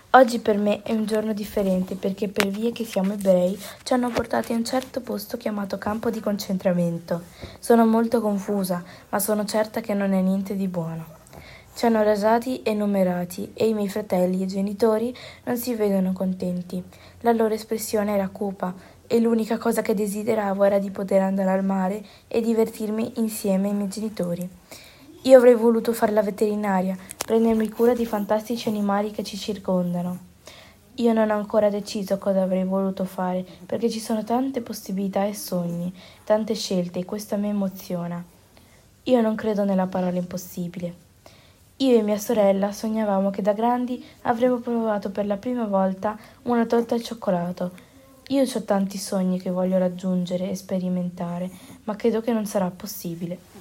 Oggi per me è un giorno differente perché per via che siamo ebrei ci hanno portati a un certo posto chiamato campo di concentramento. Sono molto confusa, ma sono certa che non è niente di buono. Ci hanno rasati e numerati e i miei fratelli e genitori non si vedono contenti. La loro espressione era cupa e l'unica cosa che desideravo era di poter andare al mare e divertirmi insieme ai miei genitori. Io avrei voluto fare la veterinaria, prendermi cura di fantastici animali che ci circondano. Io non ho ancora deciso cosa avrei voluto fare, perché ci sono tante possibilità e sogni, tante scelte e questo mi emoziona. Io non credo nella parola impossibile. Io e mia sorella sognavamo che da grandi avremmo provato per la prima volta una torta al cioccolato. Io ho tanti sogni che voglio raggiungere e sperimentare, ma credo che non sarà possibile.